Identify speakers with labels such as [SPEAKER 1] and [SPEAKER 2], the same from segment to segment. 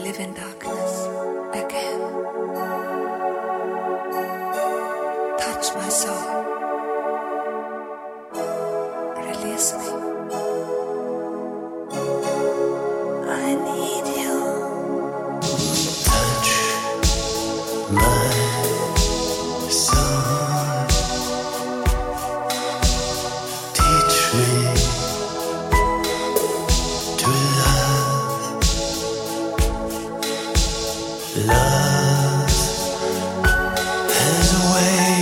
[SPEAKER 1] live in darkness again. Touch my soul. Release me. I need you.
[SPEAKER 2] Touch my soul. Teach me to love. Love has a way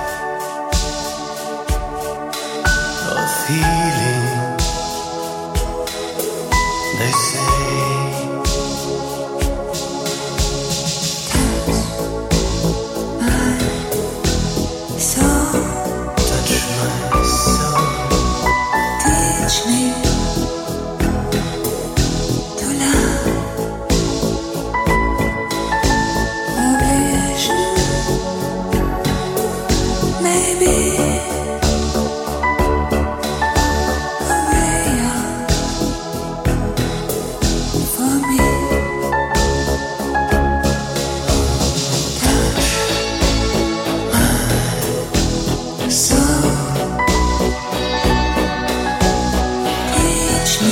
[SPEAKER 2] of healing, they say. Touch my soul.
[SPEAKER 1] Teach me to love. A vision, maybe a way out for me. Touch my soul. Teach me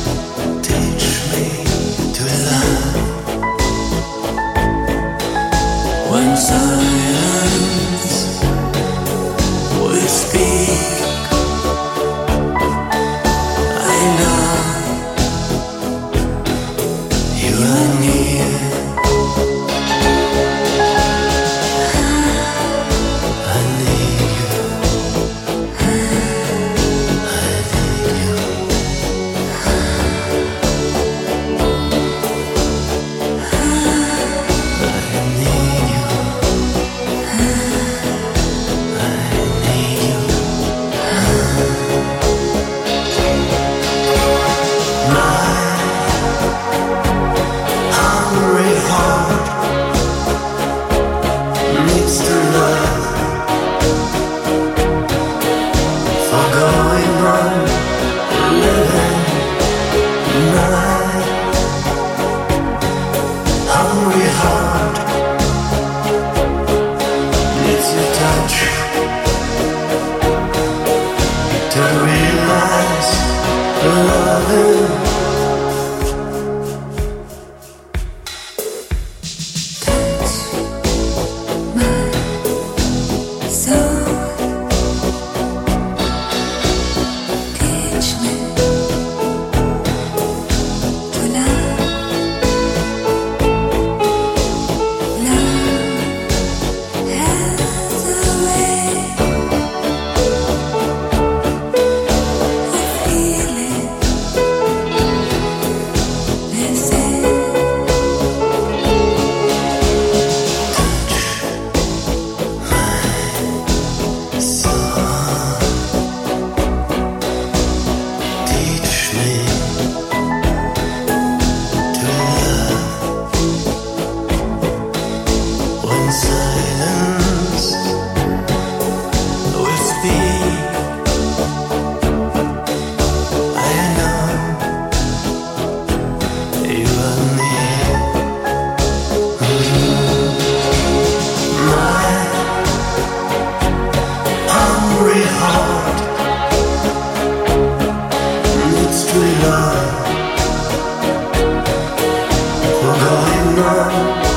[SPEAKER 2] To love.
[SPEAKER 1] when silence
[SPEAKER 2] We speak. I know you are near. I need you. I need you. I need you. Hungry heart needs to love for going on living night. Hungry heart needs your touch to realize loving.
[SPEAKER 1] soul. Teach me to love. Love has a way of healing. They say.
[SPEAKER 2] Teach me to love when silence will speak. I know you are near. My hungry heart needs to love for going on